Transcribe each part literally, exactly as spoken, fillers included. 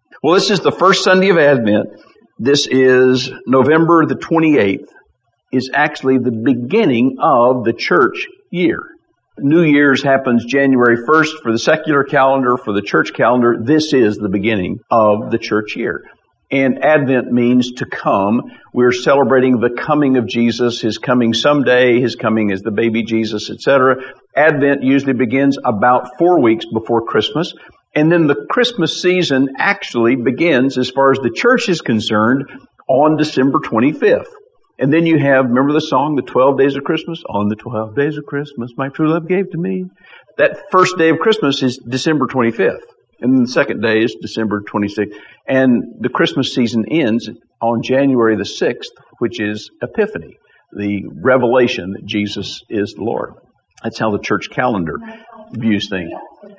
Well, this is the first Sunday of Advent. This is November the twenty-eighth. Is actually the beginning of the church year. New Year's happens January first for the secular calendar. For the church calendar, this is the beginning of the church year. And Advent means to come. We're celebrating the coming of Jesus, His coming someday, His coming as the baby Jesus, et cetera. Advent usually begins about four weeks before Christmas. And then the Christmas season actually begins, as far as the church is concerned, on December twenty-fifth. And then you have, remember the song, the twelve days of Christmas? On the twelve days of Christmas, my true love gave to me. That first day of Christmas is December twenty-fifth. And then the second day is December twenty-sixth. And the Christmas season ends on January the sixth, which is Epiphany, the revelation that Jesus is the Lord. That's how the church calendar views things.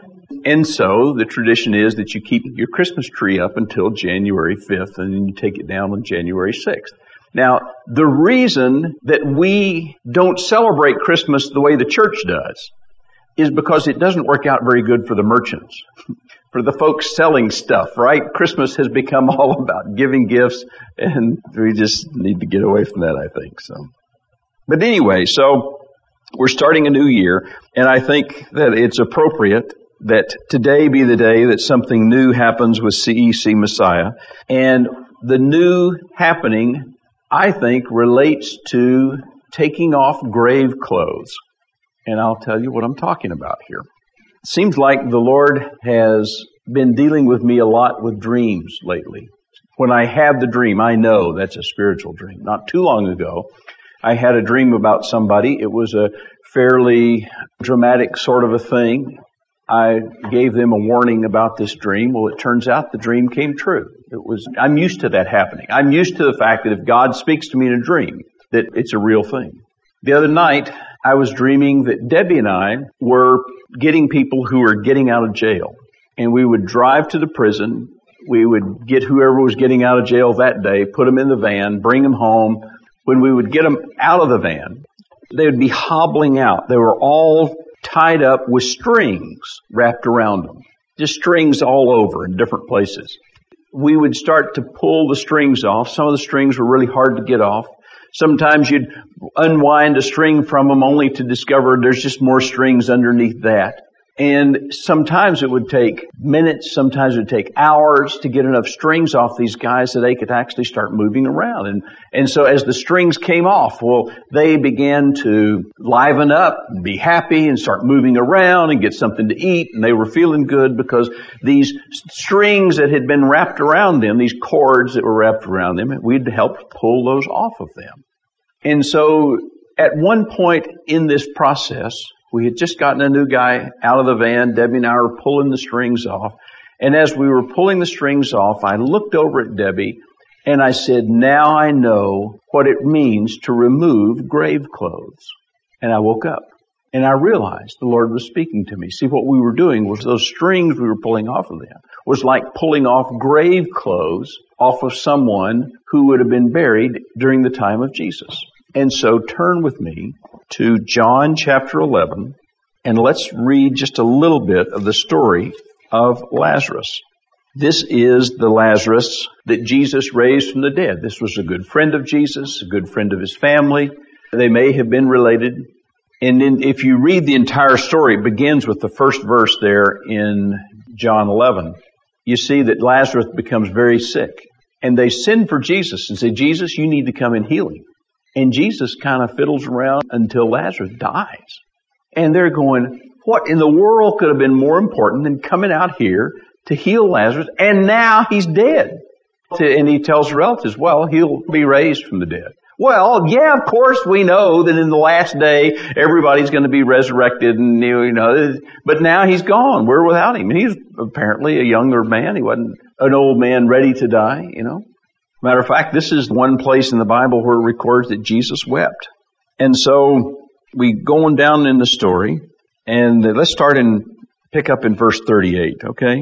And so the tradition is that you keep your Christmas tree up until January fifth, and then you take it down on January sixth. Now, the reason that we don't celebrate Christmas the way the church does is because it doesn't work out very good for the merchants, for the folks selling stuff, right? Christmas has become all about giving gifts, and we just need to get away from that, I think. So, but anyway, so we're starting a new year, and I think that it's appropriate that today be the day that something new happens with C E C Messiah. And the new happening, I think, relates to taking off grave clothes. And I'll tell you what I'm talking about here. It seems like the Lord has been dealing with me a lot with dreams lately. When I have the dream, I know that's a spiritual dream. Not too long ago, I had a dream about somebody. It was a fairly dramatic sort of a thing. I gave them a warning about this dream. Well, it turns out the dream came true. It was, I'm used to that happening. I'm used to the fact that if God speaks to me in a dream, that it's a real thing. The other night, I was dreaming that Debbie and I were getting people who were getting out of jail. And we would drive to the prison. We would get whoever was getting out of jail that day, put them in the van, bring them home. When we would get them out of the van, they would be hobbling out. They were all tied up with strings wrapped around them. Just strings all over in different places. We would start to pull the strings off. Some of the strings were really hard to get off. Sometimes you'd unwind a string from them only to discover there's just more strings underneath that. And sometimes it would take minutes, sometimes it would take hours to get enough strings off these guys so they could actually start moving around. And and so as the strings came off, well, they began to liven up and be happy and start moving around and get something to eat. And they were feeling good because these strings that had been wrapped around them, these cords that were wrapped around them, we'd helped pull those off of them. And so at one point in this process, we had just gotten a new guy out of the van. Debbie and I were pulling the strings off. And as we were pulling the strings off, I looked over at Debbie and I said, now I know what it means to remove grave clothes. And I woke up and I realized the Lord was speaking to me. See, what we were doing was those strings we were pulling off of them was like pulling off grave clothes off of someone who would have been buried during the time of Jesus. And so turn with me to John chapter eleven, and let's read just a little bit of the story of Lazarus. This is the Lazarus that Jesus raised from the dead. This was a good friend of Jesus, a good friend of his family. They may have been related. And then if you read the entire story, it begins with the first verse there in John eleven. You see that Lazarus becomes very sick. And they send for Jesus and say, Jesus, you need to come and heal him. And Jesus kind of fiddles around until Lazarus dies. And they're going, what in the world could have been more important than coming out here to heal Lazarus? And now he's dead. And he tells relatives, well, he'll be raised from the dead. Well, yeah, of course we know that in the last day, everybody's going to be resurrected and, you know, but now he's gone. We're without him. And he's apparently a younger man. He wasn't an old man ready to die, you know. Matter of fact, this is one place in the Bible where it records that Jesus wept. And so we go on down in the story, and let's start and pick up in verse thirty-eight, okay?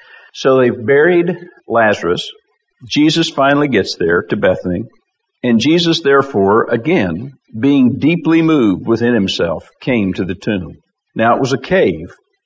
So they've buried Lazarus. Jesus finally gets there to Bethany. And Jesus, therefore, again, being deeply moved within himself, came to the tomb. Now it was a cave,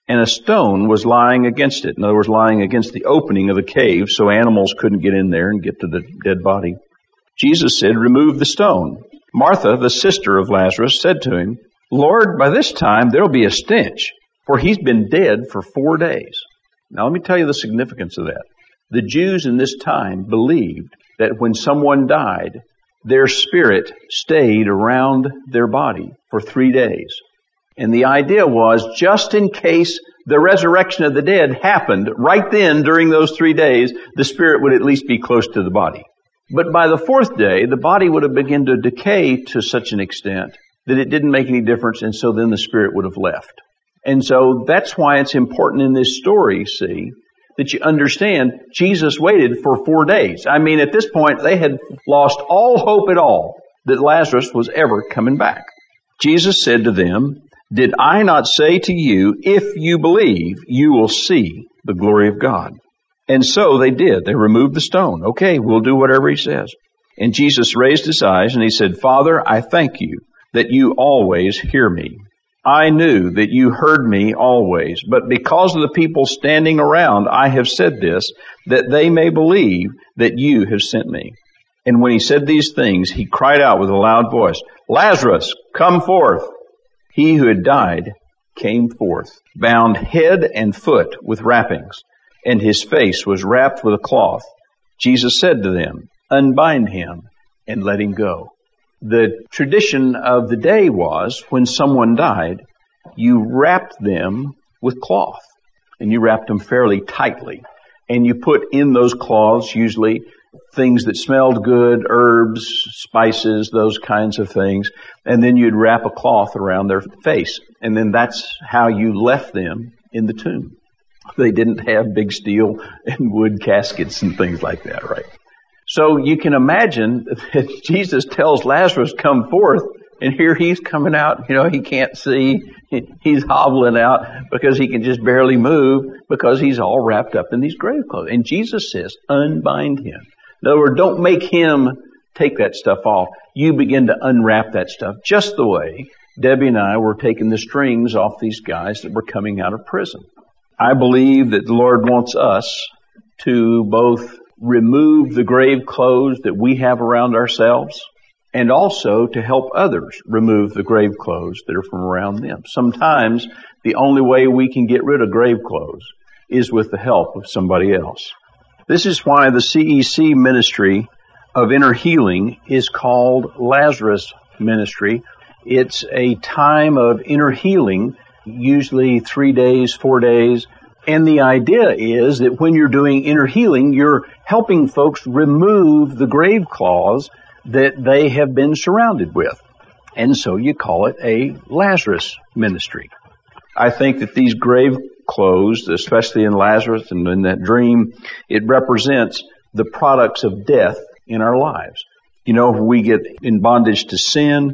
and a stone was lying against it. In other words, lying against the opening of the cave so animals couldn't get in there and get to the dead body. Jesus said, "Remove the stone." Martha, the sister of Lazarus, said to him, "Lord, by this time there'll be a stench, for he's been dead for four days." Now let me tell you the significance of that. The Jews in this time believed that when someone died, their spirit stayed around their body for three days. And the idea was, just in case the resurrection of the dead happened right then during those three days, the spirit would at least be close to the body. But by the fourth day, the body would have begun to decay to such an extent that it didn't make any difference, and so then the spirit would have left. And so that's why it's important in this story, see, that you understand Jesus waited for four days. I mean, at this point, they had lost all hope at all that Lazarus was ever coming back. Jesus said to them, "Did I not say to you, if you believe, you will see the glory of God?" And so they did. They removed the stone. Okay, we'll do whatever he says. And Jesus raised his eyes and he said, "Father, I thank you that you always hear me. I knew that you heard me always, but because of the people standing around, I have said this, that they may believe that you have sent me." And when he said these things, he cried out with a loud voice, "Lazarus, come forth." He who had died came forth, bound head and foot with wrappings, and his face was wrapped with a cloth. Jesus said to them, "Unbind him and let him go." The tradition of the day was, when someone died, you wrapped them with cloth, and you wrapped them fairly tightly. And you put in those cloths usually things that smelled good, herbs, spices, those kinds of things. And then you'd wrap a cloth around their face. And then that's how you left them in the tomb. They didn't have big steel and wood caskets and things like that, right? So you can imagine that Jesus tells Lazarus, "Come forth," and here he's coming out. You know, he can't see. He's hobbling out because he can just barely move because he's all wrapped up in these grave clothes. And Jesus says, "Unbind him." In other words, don't make him take that stuff off. You begin to unwrap that stuff, just the way Debbie and I were taking the strings off these guys that were coming out of prison. I believe that the Lord wants us to both remove the grave clothes that we have around ourselves, and also to help others remove the grave clothes that are from around them. Sometimes the only way we can get rid of grave clothes is with the help of somebody else. This is why the C E C ministry of inner healing is called Lazarus Ministry. It's a time of inner healing, usually three days, four days. And the idea is that when you're doing inner healing, you're helping folks remove the grave clothes that they have been surrounded with. And so you call it a Lazarus ministry. I think that these grave clothes, especially in Lazarus and in that dream, it represents the products of death in our lives. You know, when we get in bondage to sin,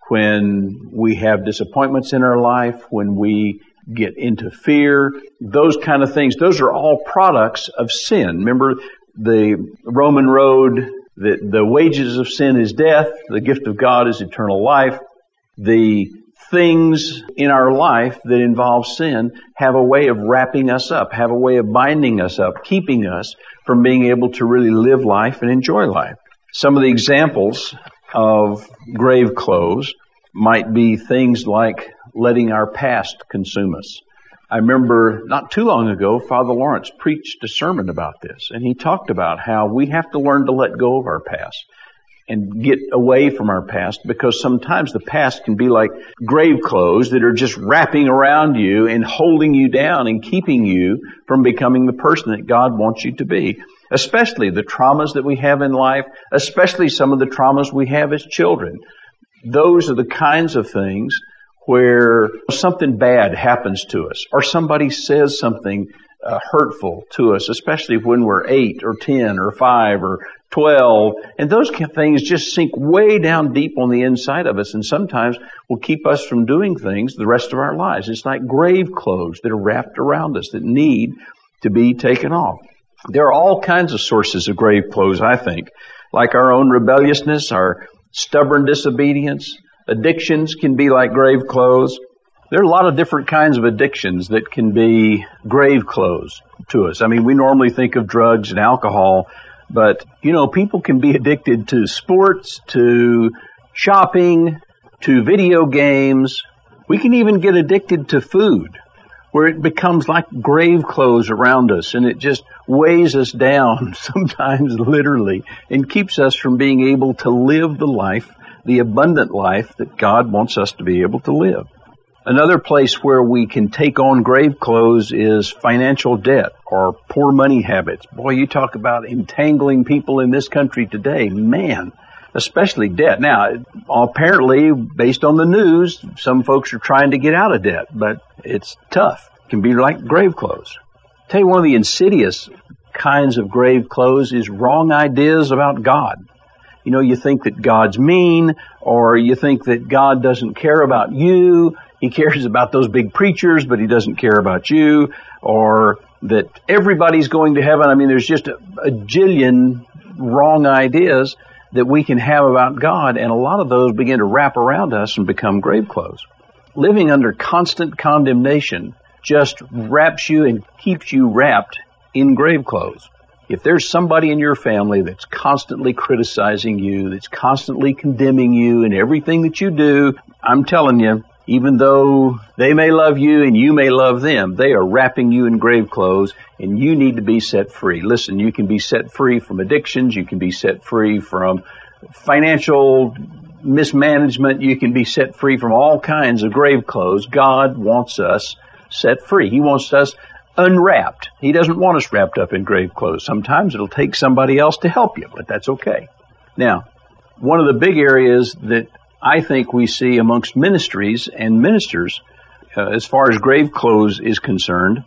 when we have disappointments in our life, when we get into fear, those kind of things. Those are all products of sin. Remember the Roman road, that the wages of sin is death, the gift of God is eternal life. The things in our life that involve sin have a way of wrapping us up, have a way of binding us up, keeping us from being able to really live life and enjoy life. Some of the examples of grave clothes might be things like letting our past consume us. I remember not too long ago, Father Lawrence preached a sermon about this, and he talked about how we have to learn to let go of our past and get away from our past, because sometimes the past can be like grave clothes that are just wrapping around you and holding you down and keeping you from becoming the person that God wants you to be. Especially the traumas that we have in life, especially some of the traumas we have as children. Those are the kinds of things where something bad happens to us, or somebody says something uh, hurtful to us, especially when we're eight or ten or five or twelve. And those kind of things just sink way down deep on the inside of us, and sometimes will keep us from doing things the rest of our lives. It's like grave clothes that are wrapped around us that need to be taken off. There are all kinds of sources of grave clothes, I think, like our own rebelliousness, our stubborn disobedience. Addictions can be like grave clothes. There are a lot of different kinds of addictions that can be grave clothes to us. I mean, we normally think of drugs and alcohol, but, you know, people can be addicted to sports, to shopping, to video games. We can even get addicted to food, where it becomes like grave clothes around us, and it just weighs us down, sometimes literally, and keeps us from being able to live the life, the abundant life that God wants us to be able to live. Another place where we can take on grave clothes is financial debt or poor money habits. Boy, you talk about entangling people in this country today. Man, especially debt. Now, apparently, based on the news, some folks are trying to get out of debt, but it's tough. It can be like grave clothes. I'll tell you, one of the insidious kinds of grave clothes is wrong ideas about God. You know, you think that God's mean, or you think that God doesn't care about you. He cares about those big preachers, but he doesn't care about you, or that everybody's going to heaven. I mean, there's just a, a jillion wrong ideas that we can have about God, and a lot of those begin to wrap around us and become grave clothes. Living under constant condemnation just wraps you and keeps you wrapped in grave clothes. If there's somebody in your family that's constantly criticizing you, that's constantly condemning you in everything that you do, I'm telling you, even though they may love you and you may love them, they are wrapping you in grave clothes, and you need to be set free. Listen, you can be set free from addictions. You can be set free from financial mismanagement. You can be set free from all kinds of grave clothes. God wants us set free. He wants us unwrapped. He doesn't want us wrapped up in grave clothes. Sometimes it'll take somebody else to help you, but that's okay. Now, one of the big areas that I think we see amongst ministries and ministers, uh, as far as grave clothes is concerned,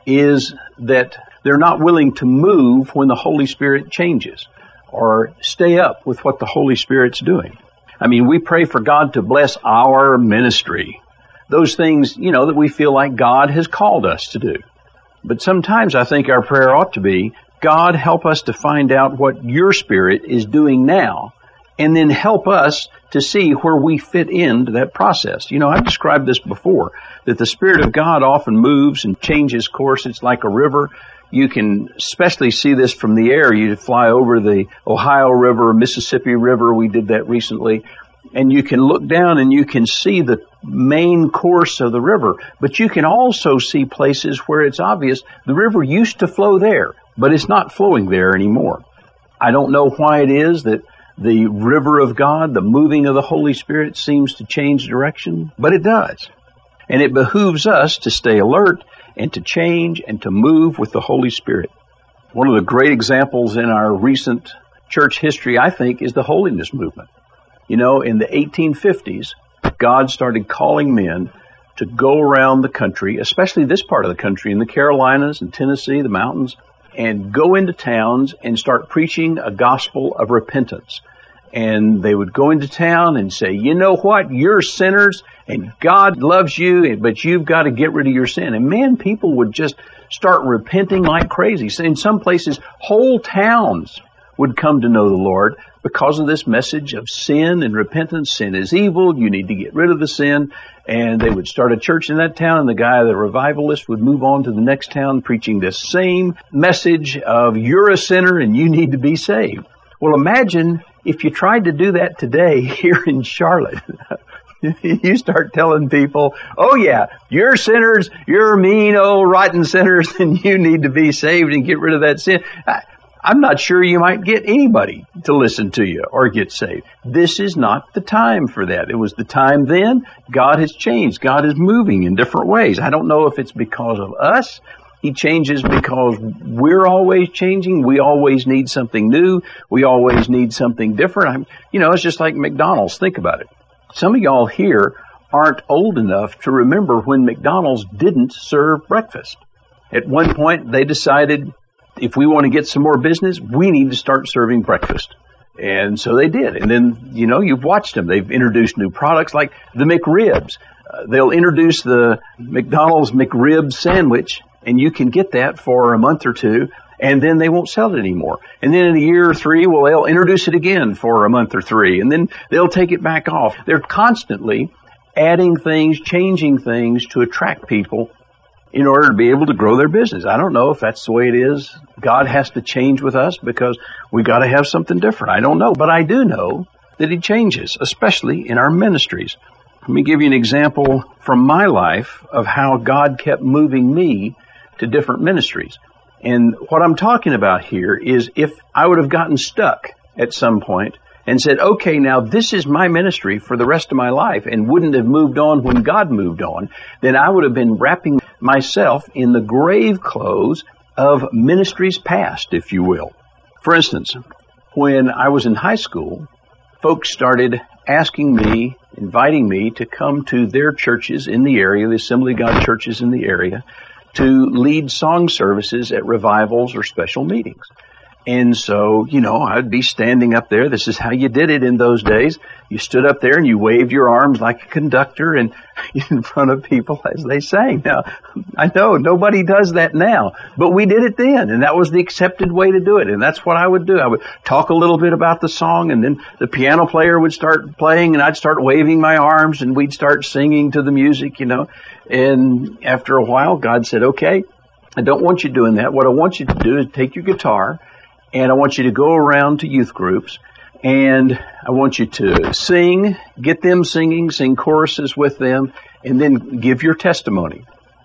is that they're not willing to move when the Holy Spirit changes or stay up with what the Holy Spirit's doing. I mean, we pray for God to bless our ministry, those things, you know, that we feel like God has called us to do. But sometimes I think our prayer ought to be, God, help us to find out what your Spirit is doing now, and then help us to see where we fit into that process. You know, I've described this before, that the Spirit of God often moves and changes course. It's like a river. You can especially see this from the air. You fly over the Ohio River, Mississippi River. We did that recently. And you can look down and you can see the main course of the river. But you can also see places where it's obvious the river used to flow there, but it's not flowing there anymore. I don't know why it is that the river of God, the moving of the Holy Spirit, seems to change direction, but it does. And it behooves us to stay alert and to change and to move with the Holy Spirit. One of the great examples in our recent church history, I think, is the holiness movement. You know, in the eighteen fifties, God started calling men to go around the country, especially this part of the country, in the Carolinas and Tennessee, the mountains, and go into towns and start preaching a gospel of repentance. And they would go into town and say, you know what, you're sinners and God loves you, but you've got to get rid of your sin. And man, people would just start repenting like crazy. So in some places, whole towns would come to know the Lord because of this message of sin and repentance. Sin is evil. You need to get rid of the sin. And they would start a church in that town, and the guy, the revivalist, would move on to the next town preaching this same message of you're a sinner and you need to be saved. Well, imagine if you tried to do that today here in Charlotte. You start telling people, oh yeah, you're sinners, you're mean, old rotten sinners, and you need to be saved and get rid of that sin. I, I'm not sure you might get anybody to listen to you or get saved. This is not the time for that. It was the time then. God has changed. God is moving in different ways. I don't know if it's because of us. He changes because we're always changing. We always need something new. We always need something different. I'm, you know, it's just like McDonald's. Think about it. Some of y'all here aren't old enough to remember when McDonald's didn't serve breakfast. At one point, they decided, if we want to get some more business, we need to start serving breakfast. And so they did. And then, you know, you've watched them. They've introduced new products like the McRibs. Uh, they'll introduce the McDonald's McRib sandwich, and you can get that for a month or two, and then they won't sell it anymore. And then in a year or three, well, they'll introduce it again for a month or three, and then they'll take it back off. They're constantly adding things, changing things to attract people in order to be able to grow their business. I don't know if that's the way it is. God has to change with us because we got to have something different. I don't know, but I do know that He changes, especially in our ministries. Let me give you an example from my life of how God kept moving me to different ministries. And what I'm talking about here is if I would have gotten stuck at some point and said, okay, now this is my ministry for the rest of my life, and wouldn't have moved on when God moved on, then I would have been wrapping myself in the grave clothes of ministries past, if you will. For instance, when I was in high school, folks started asking me, inviting me to come to their churches in the area, the Assembly of God churches in the area, to lead song services at revivals or special meetings. And so, you know, I'd be standing up there. This is how you did it in those days. You stood up there and you waved your arms like a conductor and in front of people as they sang. Now, I know nobody does that now, but we did it then, and that was the accepted way to do it. And that's what I would do. I would talk a little bit about the song, and then the piano player would start playing, and I'd start waving my arms, and we'd start singing to the music, you know. And after a while, God said, okay, I don't want you doing that. What I want you to do is take your guitar, and I want you to go around to youth groups, and I want you to sing, get them singing, sing choruses with them, and then give your testimony.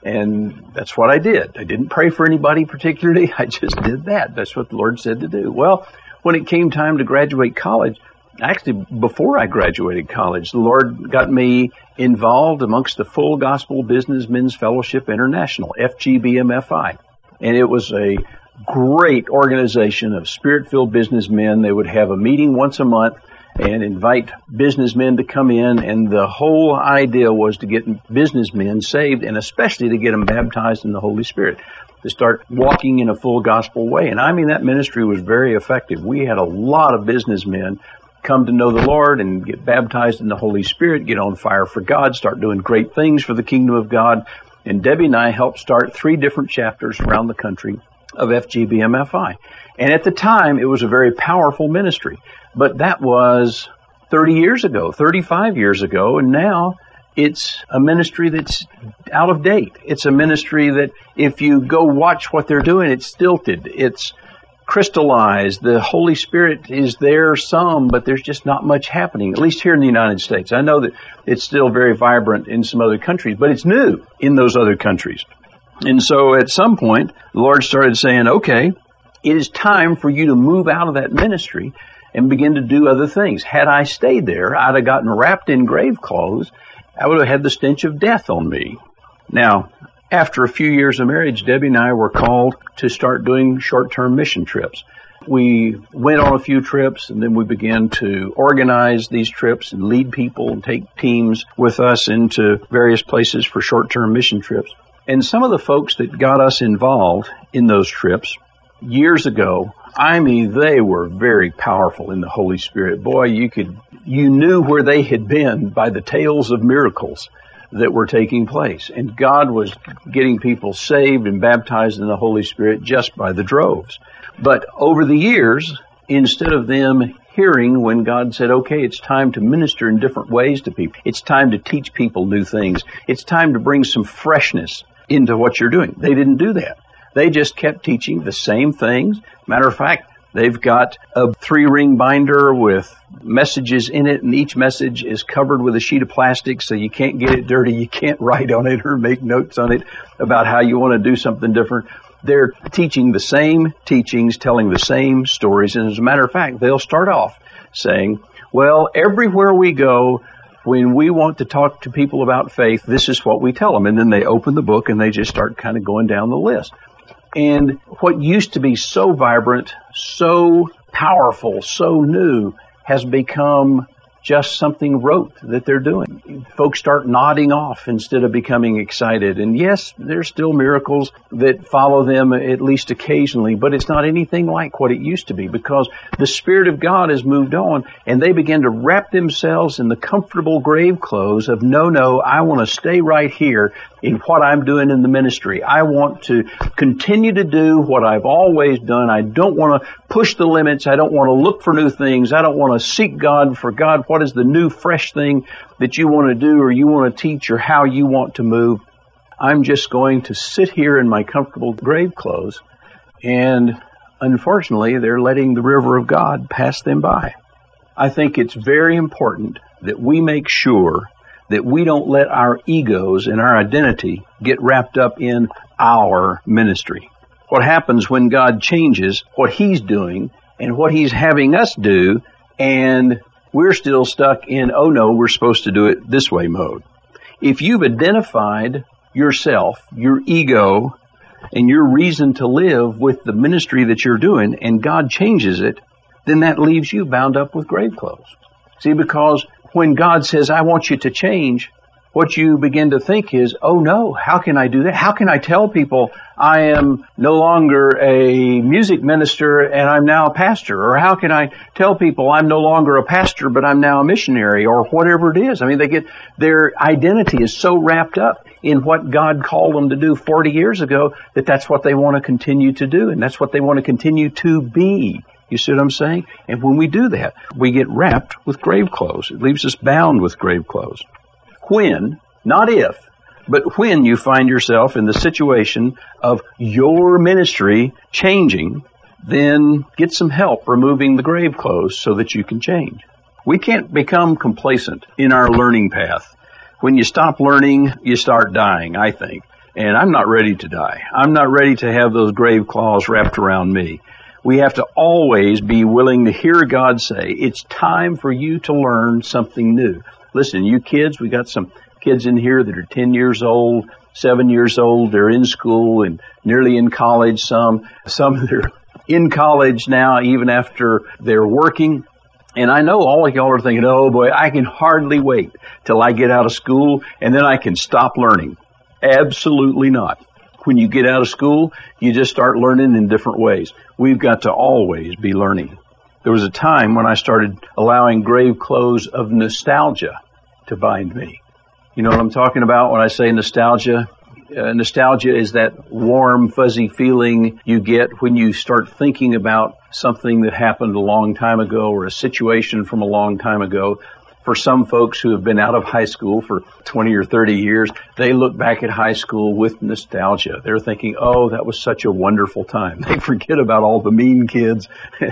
And that's what I did. I didn't pray for anybody particularly. I just did that. That's what the Lord said to do. Well, when it came time to graduate college, actually before I graduated college, the Lord got me involved amongst the Full Gospel Businessmen's Fellowship International, F G B M F I. And it was a great organization of Spirit-filled businessmen. They would have a meeting once a month and invite businessmen to come in, and the whole idea was to get businessmen saved, and especially to get them baptized in the Holy Spirit, to start walking in a full gospel way. And I mean, that ministry was very effective. We had a lot of businessmen come to know the Lord and get baptized in the Holy Spirit, get on fire for God, start doing great things for the kingdom of God. And Debbie and I helped start three different chapters around the country of F G B M F I. And at the time, it was a very powerful ministry. But that was thirty years ago, thirty-five years ago, and now it's a ministry that's out of date. It's a ministry that if you go watch what they're doing, it's stilted. It's crystallized. The Holy Spirit is there some, but there's just not much happening, at least here in the United States. I know that it's still very vibrant in some other countries, but it's new in those other countries. And so at some point, the Lord started saying, okay, it is time for you to move out of that ministry and begin to do other things. Had I stayed there, I'd have gotten wrapped in grave clothes. I would have had the stench of death on me. Now, after a few years of marriage, Debbie and I were called to start doing short-term mission trips. We went on a few trips, and then we began to organize these trips and lead people and take teams with us into various places for short-term mission trips. And some of the folks that got us involved in those trips years ago, I mean, they were very powerful in the Holy Spirit. Boy, you could, you knew where they had been by the tales of miracles that were taking place. And God was getting people saved and baptized in the Holy Spirit just by the droves. But over the years, instead of them hearing when God said, okay, it's time to minister in different ways to people, it's time to teach people new things, it's time to bring some freshness into what you're doing, they didn't do that. They just kept teaching the same things. Matter of fact, they've got a three-ring binder with messages in it, and each message is covered with a sheet of plastic so you can't get it dirty. You can't write on it or make notes on it about how you want to do something different. They're teaching the same teachings, telling the same stories. And as a matter of fact, they'll start off saying, well, everywhere we go, when we want to talk to people about faith, this is what we tell them. And then they open the book and they just start kind of going down the list. And what used to be so vibrant, so powerful, so new, has become just something rote that they're doing. Folks start nodding off instead of becoming excited. And yes, there's still miracles that follow them at least occasionally, but it's not anything like what it used to be because the Spirit of God has moved on, and they begin to wrap themselves in the comfortable grave clothes of, no, no, I want to stay right here in what I'm doing in the ministry. I want to continue to do what I've always done. I don't want to push the limits. I don't want to look for new things. I don't want to seek God for God. What is the new, fresh thing that you want to do or you want to teach or how you want to move? I'm just going to sit here in my comfortable grave clothes, and unfortunately, they're letting the river of God pass them by. I think it's very important that we make sure that we don't let our egos and our identity get wrapped up in our ministry. What happens when God changes what He's doing and what He's having us do, and we're still stuck in, oh no, we're supposed to do it this way mode. If you've identified yourself, your ego, and your reason to live with the ministry that you're doing, and God changes it, then that leaves you bound up with grave clothes. See, because when God says, I want you to change, what you begin to think is, oh no, how can I do that? How can I tell people I am no longer a music minister and I'm now a pastor? Or how can I tell people I'm no longer a pastor but I'm now a missionary, or whatever it is? I mean, they get, their identity is so wrapped up in what God called them to do forty years ago that that's what they want to continue to do, and that's what they want to continue to be. You see what I'm saying? And when we do that, we get wrapped with grave clothes. It leaves us bound with grave clothes. When, not if, but when you find yourself in the situation of your ministry changing, then get some help removing the grave clothes so that you can change. We can't become complacent in our learning path. When you stop learning, you start dying, I think. And I'm not ready to die. I'm not ready to have those grave cloths wrapped around me. We have to always be willing to hear God say, it's time for you to learn something new. Listen, you kids, we got some kids in here that are ten years old, seven years old. They're in school and nearly in college. Some, some that are in college now, even after they're working. And I know all of y'all are thinking, oh boy, I can hardly wait till I get out of school and then I can stop learning. Absolutely not. When you get out of school, you just start learning in different ways. We've got to always be learning. There was a time when I started allowing grave clothes of nostalgia to bind me. You know what I'm talking about when I say nostalgia? Uh, nostalgia is that warm, fuzzy feeling you get when you start thinking about something that happened a long time ago or a situation from a long time ago. For some folks who have been out of high school for twenty or thirty years, they look back at high school with nostalgia. They're thinking, oh, that was such a wonderful time. They forget about all the mean kids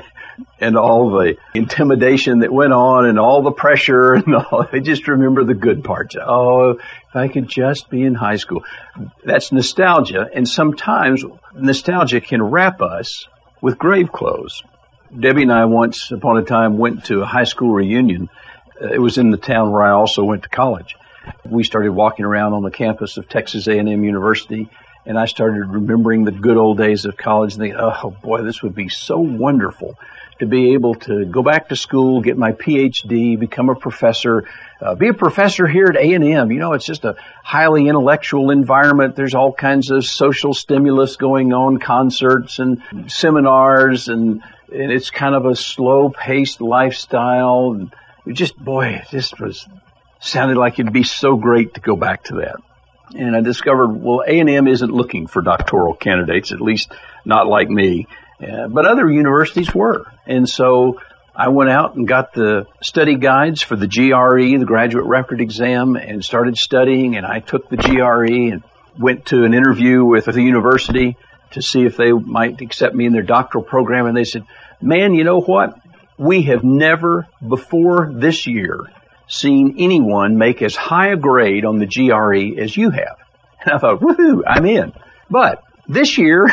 and all the intimidation that went on and all the pressure and all. They just remember the good parts. Oh, if I could just be in high school. That's nostalgia, and sometimes nostalgia can wrap us with grave clothes. Debbie and I once upon a time went to a high school reunion. It was in the town where I also went to college. We started walking around on the campus of Texas A and M University, and I started remembering the good old days of college and thinking, oh boy, this would be so wonderful to be able to go back to school, get my P H D, become a professor, uh, be a professor here at A and M. You know, it's just a highly intellectual environment. There's all kinds of social stimulus going on, concerts and seminars, and, and it's kind of a slow-paced lifestyle. And it just, boy, it just was, sounded like it'd be so great to go back to that. And I discovered, well, A and M isn't looking for doctoral candidates, at least not like me. Uh, but other universities were. And so I went out and got the study guides for the G R E, the graduate record exam, and started studying. And I took the G R E and went to an interview with the university to see if they might accept me in their doctoral program. And they said, man, you know what? We have never before this year seen anyone make as high a grade on the G R E as you have. And I thought, woohoo, I'm in. But this year,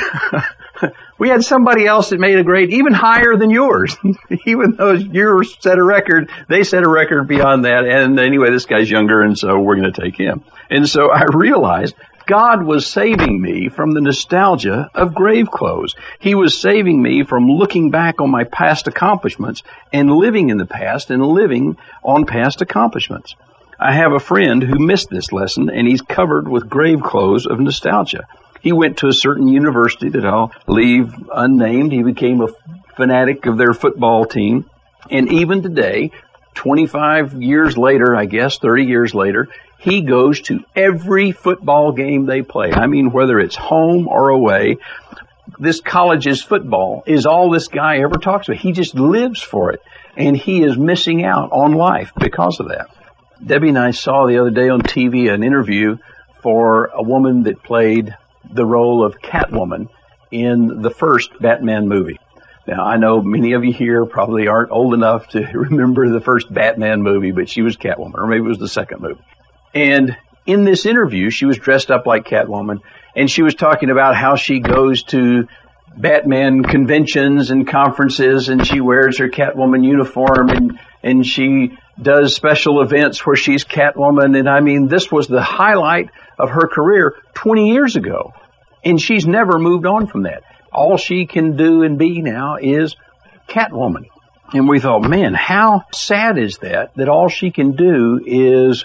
we had somebody else that made a grade even higher than yours. Even though yours set a record, they set a record beyond that. And anyway, this guy's younger, and so we're going to take him. And so I realized God was saving me from the nostalgia of grave clothes. He was saving me from looking back on my past accomplishments and living in the past and living on past accomplishments. I have a friend who missed this lesson, and he's covered with grave clothes of nostalgia. He went to a certain university that I'll leave unnamed. He became a fanatic of their football team. And even today, twenty-five years later, I guess, thirty years later, he goes to every football game they play. I mean, whether it's home or away. this college's football is all this guy ever talks about. He just lives for it. And he is missing out on life because of that. Debbie and I saw the other day on T V an interview for a woman that played the role of Catwoman in the first Batman movie. Now, I know many of you here probably aren't old enough to remember the first Batman movie, but she was Catwoman, or maybe it was the second movie. And in this interview, she was dressed up like Catwoman, and she was talking about how she goes to Batman conventions and conferences, and she wears her Catwoman uniform, and and she does special events where she's Catwoman. And I mean, this was the highlight of her career twenty years ago, and she's never moved on from that. All she can do and be now is Catwoman. And we thought, man, how sad is that, that all she can do is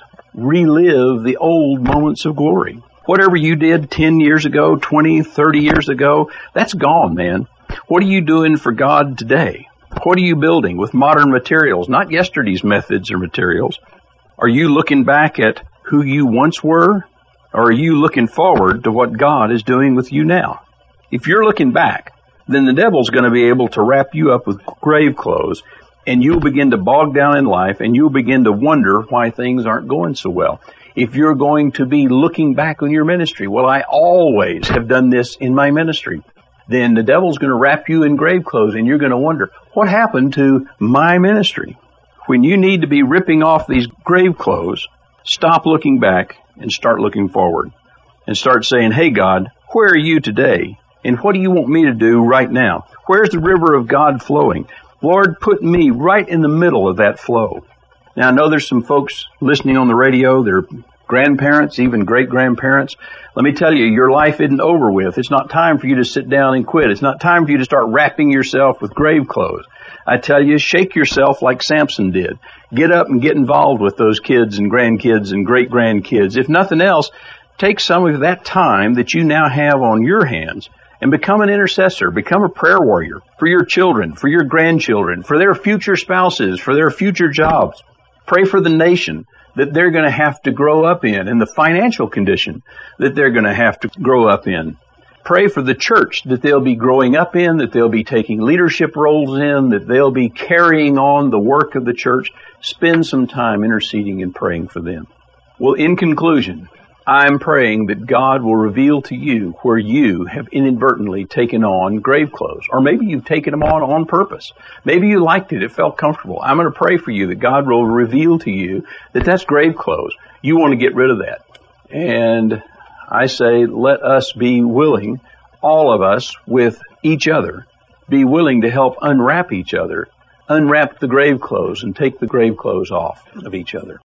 relive the old moments of glory. Whatever you did ten years ago, twenty, thirty years ago, that's gone, man. What are you doing for God today? What are you building with modern materials, not yesterday's methods or materials? Are you looking back at who you once were, or are you looking forward to what God is doing with you now? If you're looking back, then the devil's going to be able to wrap you up with grave clothes, and you'll begin to bog down in life, and you'll begin to wonder why things aren't going so well. If you're going to be looking back on your ministry, well, I always have done this in my ministry, then the devil's going to wrap you in grave clothes, and you're going to wonder, what happened to my ministry? When you need to be ripping off these grave clothes, stop looking back and start looking forward. And start saying, hey, God, where are you today? And what do you want me to do right now? Where's the river of God flowing? Lord, put me right in the middle of that flow. Now, I know there's some folks listening on the radio, they're grandparents, even great-grandparents. Let me tell you, your life isn't over with. It's not time for you to sit down and quit. It's not time for you to start wrapping yourself with grave clothes. I tell you, shake yourself like Samson did. Get up and get involved with those kids and grandkids and great-grandkids. If nothing else, take some of that time that you now have on your hands and become an intercessor, become a prayer warrior for your children, for your grandchildren, for their future spouses, for their future jobs. Pray for the nation that they're going to have to grow up in and the financial condition that they're going to have to grow up in. Pray for the church that they'll be growing up in, that they'll be taking leadership roles in, that they'll be carrying on the work of the church. Spend some time interceding and praying for them. Well, in conclusion, I'm praying that God will reveal to you where you have inadvertently taken on grave clothes. Or maybe you've taken them on on purpose. Maybe you liked it. It felt comfortable. I'm going to pray for you that God will reveal to you that that's grave clothes. You want to get rid of that. And I say, let us be willing, all of us with each other, be willing to help unwrap each other, unwrap the grave clothes and take the grave clothes off of each other.